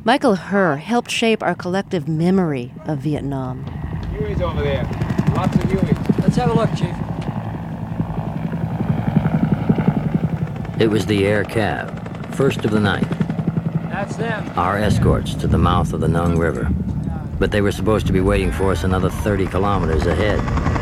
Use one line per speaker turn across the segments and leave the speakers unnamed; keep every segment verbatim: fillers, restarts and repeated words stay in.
Michael Herr helped shape our collective memory of Vietnam.
Huey's over there. Lots of Hueys.
Let's have a look, Chief.
It was the air cab, first of the night.
That's them.
Our escorts to the mouth of the Nung River. But they were supposed to be waiting for us another thirty kilometers ahead.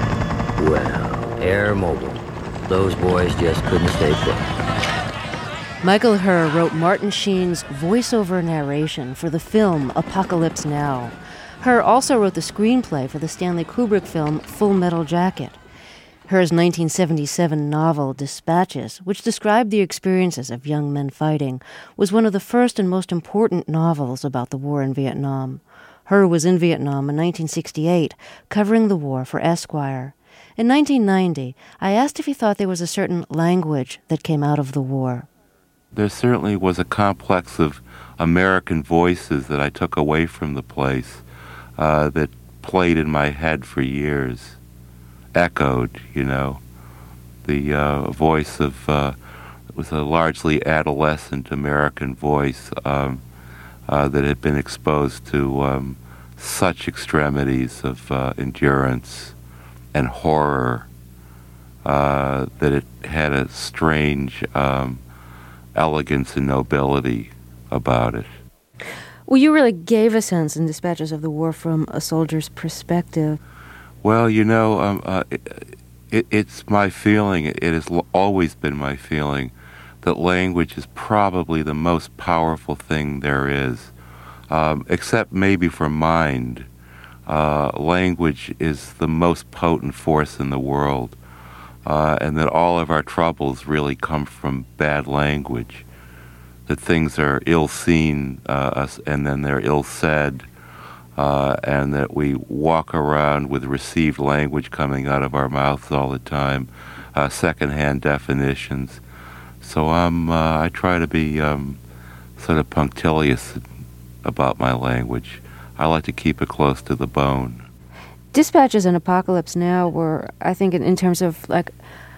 Well, Air Mobile. Those boys just couldn't stay put.
Michael Herr wrote Martin Sheen's voiceover narration for the film Apocalypse Now. Herr also wrote the screenplay for the Stanley Kubrick film Full Metal Jacket. Herr's nineteen seventy-seven novel, Dispatches, which described the experiences of young men fighting, was one of the first and most important novels about the war in Vietnam. Herr was in Vietnam in nineteen sixty-eight, covering the war for Esquire. In nineteen ninety, I asked if he thought there was a certain language that came out of the war.
There certainly was a complex of American voices that I took away from the place uh, that played in my head for years. Echoed, you know, the uh, voice of, uh, it was a largely adolescent American voice um, uh, that had been exposed to um, such extremities of uh, endurance and horror uh, that it had a strange um, elegance and nobility about it.
Well, you really gave a sense in Dispatches of the war from a soldier's perspective.
Well, you know, um, uh, it, it, it's my feeling, it has l- always been my feeling, that language is probably the most powerful thing there is. Um, except maybe for mind, uh, language is the most potent force in the world, uh, and that all of our troubles really come from bad language, that things are ill-seen uh, and then they're ill-said, Uh, and that we walk around with received language coming out of our mouths all the time, uh, secondhand definitions. So I'm, uh, I try to be um, sort of punctilious about my language. I like to keep it close to the bone.
Dispatches and Apocalypse Now were, I think, in, in terms of like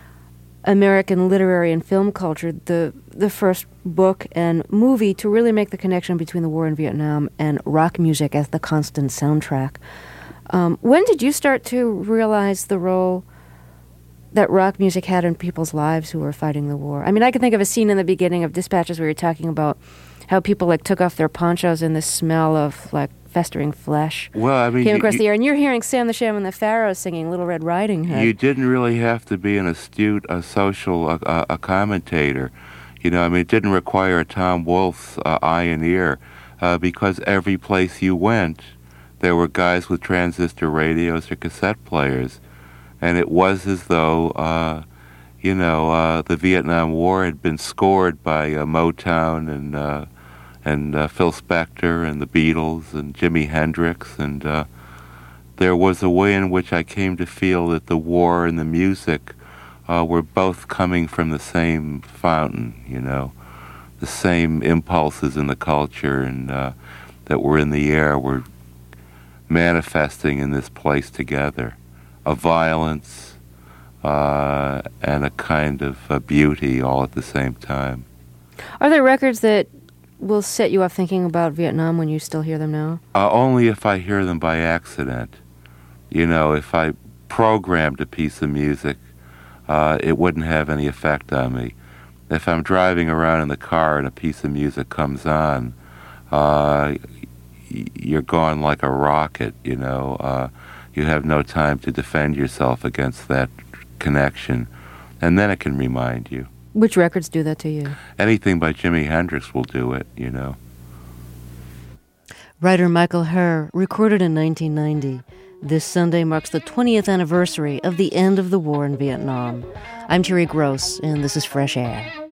American literary and film culture, the the first book and movie to really make the connection between the war in Vietnam and rock music as the constant soundtrack. Um, when did you start to realize the role that rock music had in people's lives who were fighting the war? I mean, I can think of a scene in the beginning of Dispatches where you're talking about how people like took off their ponchos and the smell of like festering flesh
well, I mean,
came across
you,
the air. And you're hearing Sam the Sham and the Pharaohs singing Little Red Riding Hood.
You didn't really have to be an astute, a social, a, a commentator. You know, I mean, it didn't require a Tom Wolfe's uh, eye and ear, uh, because every place you went, there were guys with transistor radios or cassette players. And it was as though, uh, you know, uh, the Vietnam War had been scored by uh, Motown and uh, and uh, Phil Spector and the Beatles and Jimi Hendrix. And uh, there was a way in which I came to feel that the war and the music uh, were both coming from the same fountain, you know, the same impulses in the culture and uh, that were in the air were manifesting in this place together. A violence uh, and a kind of uh, beauty all at the same time.
Are there records that will set you up thinking about Vietnam when you still hear them now?
Uh, only if I hear them by accident. You know, if I programmed a piece of music, uh, it wouldn't have any effect on me. If I'm driving around in the car and a piece of music comes on, uh, you're gone like a rocket, you know. Uh, you have no time to defend yourself against that connection. And then it can remind you.
Which records do that to you?
Anything by Jimi Hendrix will do it, you know.
Writer Michael Herr recorded in nineteen ninety. This Sunday marks the twentieth anniversary of the end of the war in Vietnam. I'm Terry Gross, and this is Fresh Air.